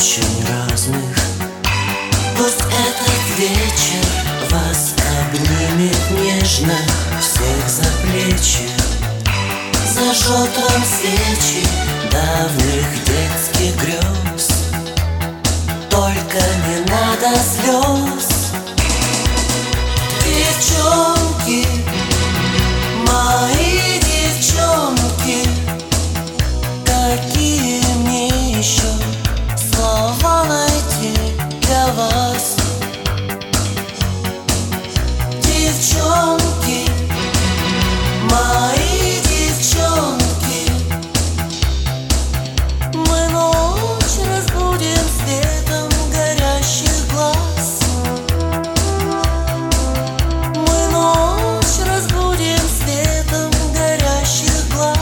очень разных. Пусть этот вечер вас обнимет нежно, всех за плечи, зажжет вам свечи давних детских грез. Только не надо слез. Девчонки, мои девчонки, какие мне еще слова найти для вас? Девчонки, мои девчонки, мы ночь разбудим светом горящих глаз. Мы ночь разбудим светом горящих глаз.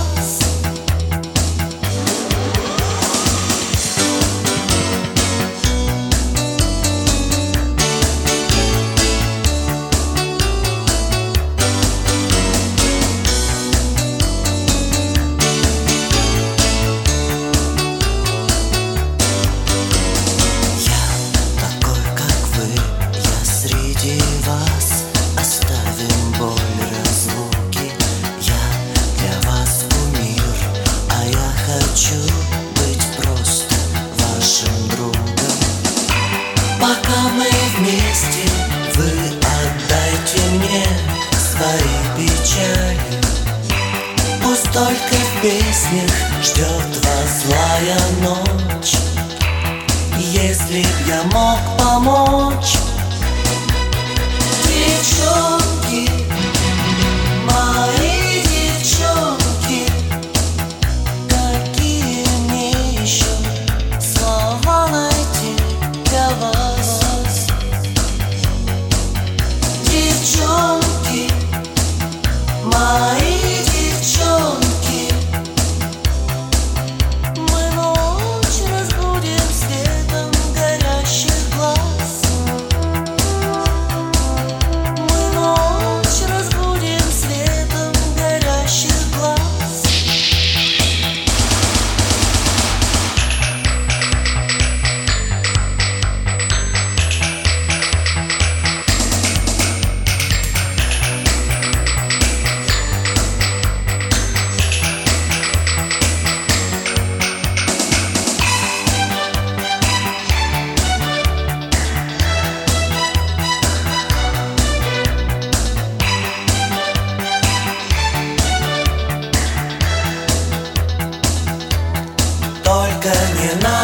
Вас оставим боль разлуки. Я для вас кумир, а я хочу быть просто вашим другом. Пока мы вместе, вы отдайте мне свои печали. Пусть только в песнях ждет вас злая ночь. Если б я мог помочь. Девчонки, мои девчонки, какие мне еще слова найти для вас? Девчонки, мои девчонки, мы ночь разбудим светом горящих глаз. Только не надо